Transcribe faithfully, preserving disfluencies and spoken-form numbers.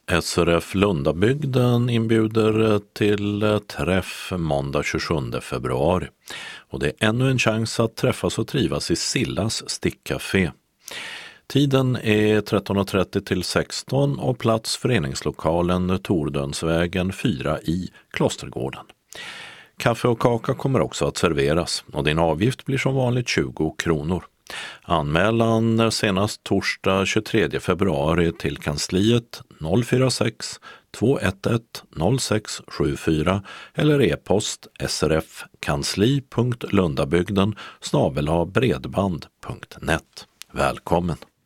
S R F Lundabygden inbjuder till träff måndag tjugosjunde februari. Och det är ännu en chans att träffas och trivas i Sillas stickcafé. Tiden är tretton och trettio till sexton och plats föreningslokalen Tordönsvägen fyra i Klostergården. Kaffe och kaka kommer också att serveras och din avgift blir som vanligt tjugo kronor. Anmälan senast torsdag tjugotredje februari till kansliet noll fyra sex två ett ett noll sex sju fyra eller e-post srfkansli punkt lundabygden snabel-a bredband punkt net. Välkommen!